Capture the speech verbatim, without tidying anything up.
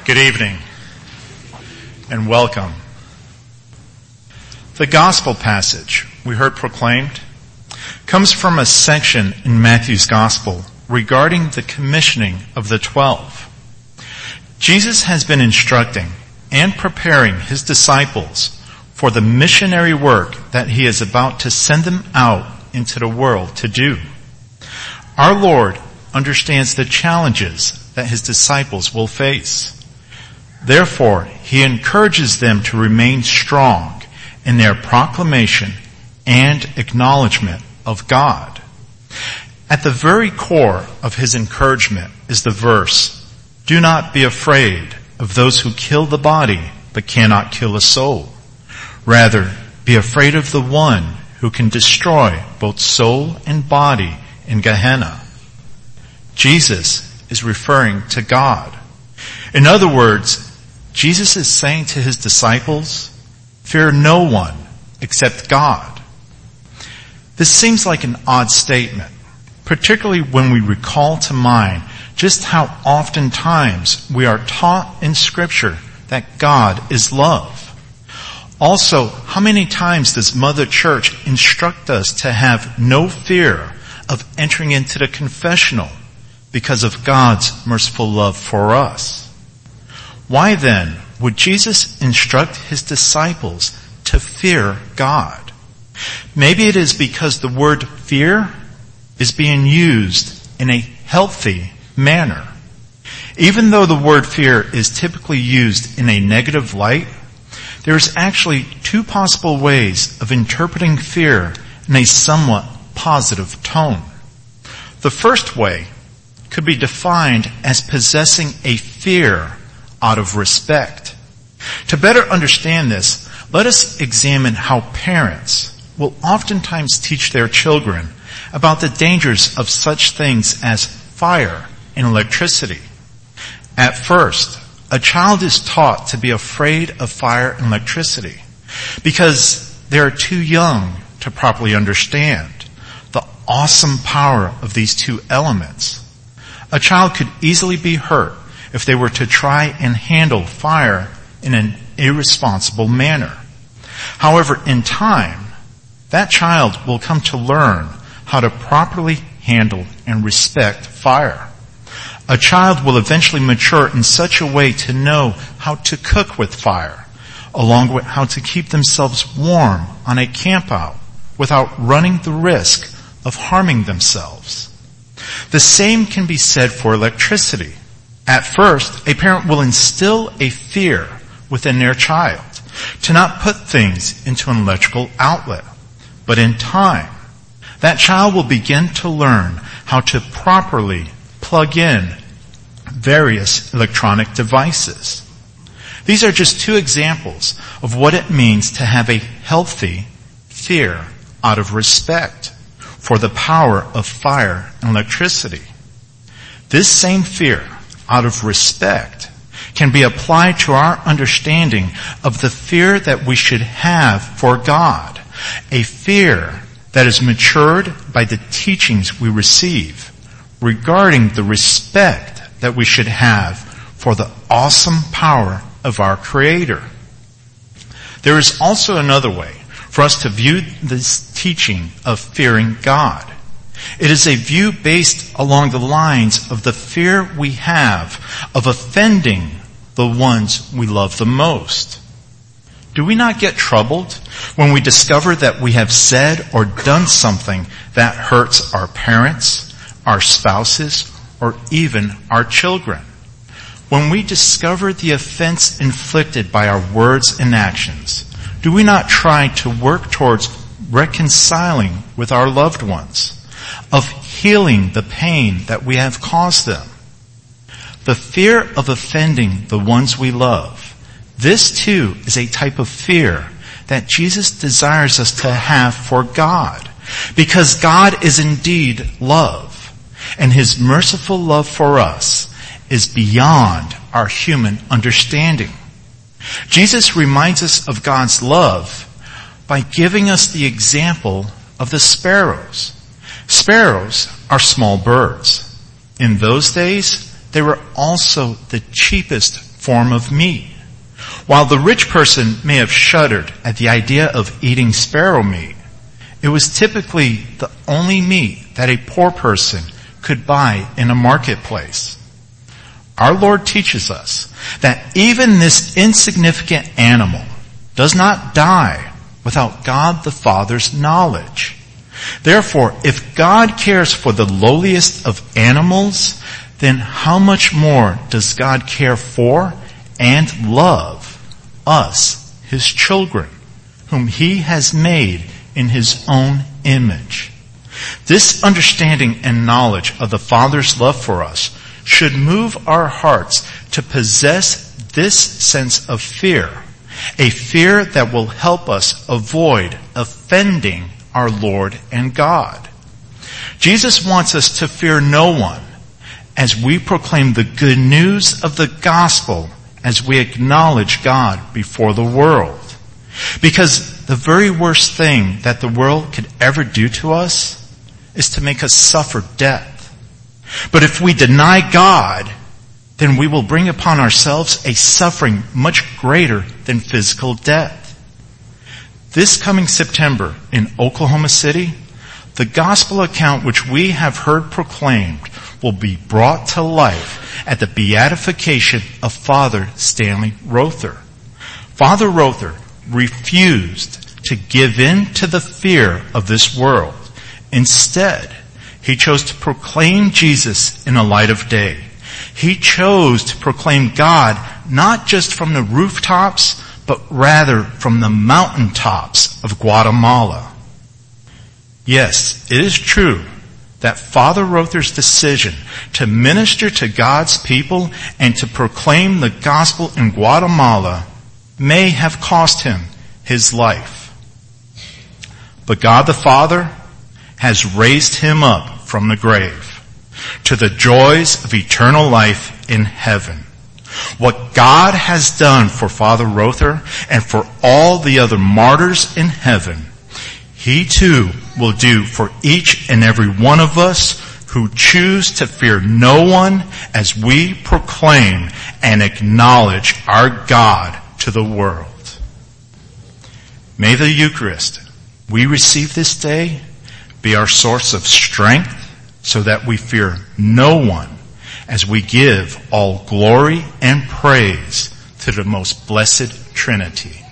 Good evening and welcome. The gospel passage we heard proclaimed comes from a section in Matthew's gospel regarding the commissioning of the twelve. Jesus has been instructing and preparing his disciples for the missionary work that he is about to send them out into the world to do. Our Lord understands the challenges that his disciples will face. Therefore, he encourages them to remain strong in their proclamation and acknowledgement of God. At the very core of his encouragement is the verse, "Do not be afraid of those who kill the body but cannot kill a soul. Rather, be afraid of the one who can destroy both soul and body in Gehenna." Jesus is referring to God. In other words, Jesus is saying to his disciples, fear no one except God. This seems like an odd statement, particularly when we recall to mind just how oftentimes we are taught in Scripture that God is love. Also, how many times does Mother Church instruct us to have no fear of entering into the confessional because of God's merciful love for us? Why then would Jesus instruct his disciples to fear God? Maybe it is because the word fear is being used in a healthy manner. Even though the word fear is typically used in a negative light, there is actually two possible ways of interpreting fear in a somewhat positive tone. The first way could be defined as possessing a fear out of respect. To better understand this, let us examine how parents will oftentimes teach their children about the dangers of such things as fire and electricity. At first, a child is taught to be afraid of fire and electricity because they are too young to properly understand the awesome power of these two elements. A child could easily be hurt if they were to try and handle fire in an irresponsible manner. However, in time, that child will come to learn how to properly handle and respect fire. A child will eventually mature in such a way to know how to cook with fire, along with how to keep themselves warm on a campout without running the risk of harming themselves. The same can be said for electricity. At first, a parent will instill a fear within their child to not put things into an electrical outlet. But in time, that child will begin to learn how to properly plug in various electronic devices. These are just two examples of what it means to have a healthy fear out of respect for the power of fire and electricity. This same fear out of respect can be applied to our understanding of the fear that we should have for God, a fear that is matured by the teachings we receive regarding the respect that we should have for the awesome power of our Creator. There is also another way for us to view this teaching of fearing God. It is a view based along the lines of the fear we have of offending the ones we love the most. Do we not get troubled when we discover that we have said or done something that hurts our parents, our spouses, or even our children? When we discover the offense inflicted by our words and actions, do we not try to work towards reconciling with our loved ones, of healing the pain that we have caused them? The fear of offending the ones we love, this too is a type of fear that Jesus desires us to have for God, because God is indeed love, and his merciful love for us is beyond our human understanding. Jesus reminds us of God's love by giving us the example of the sparrows. Sparrows are small birds. In those days, they were also the cheapest form of meat. While the rich person may have shuddered at the idea of eating sparrow meat, it was typically the only meat that a poor person could buy in a marketplace. Our Lord teaches us that even this insignificant animal does not die without God the Father's knowledge. Therefore, if God cares for the lowliest of animals, then how much more does God care for and love us, His children, whom He has made in His own image? This understanding and knowledge of the Father's love for us should move our hearts to possess this sense of fear, a fear that will help us avoid offending our Lord and God. Jesus wants us to fear no one as we proclaim the good news of the gospel, as we acknowledge God before the world. Because the very worst thing that the world could ever do to us is to make us suffer death. But if we deny God, then we will bring upon ourselves a suffering much greater than physical death. This coming September in Oklahoma City, the gospel account which we have heard proclaimed will be brought to life at the beatification of Father Stanley Rother. Father Rother refused to give in to the fear of this world. Instead, he chose to proclaim Jesus in the light of day. He chose to proclaim God not just from the rooftops, but rather from the mountaintops of Guatemala. Yes, it is true that Father Rother's decision to minister to God's people and to proclaim the gospel in Guatemala may have cost him his life. But God the Father has raised him up from the grave to the joys of eternal life in heaven. What God has done for Father Rother and for all the other martyrs in heaven, He too will do for each and every one of us who choose to fear no one as we proclaim and acknowledge our God to the world. May the Eucharist we receive this day be our source of strength so that we fear no one as we give all glory and praise to the most blessed Trinity.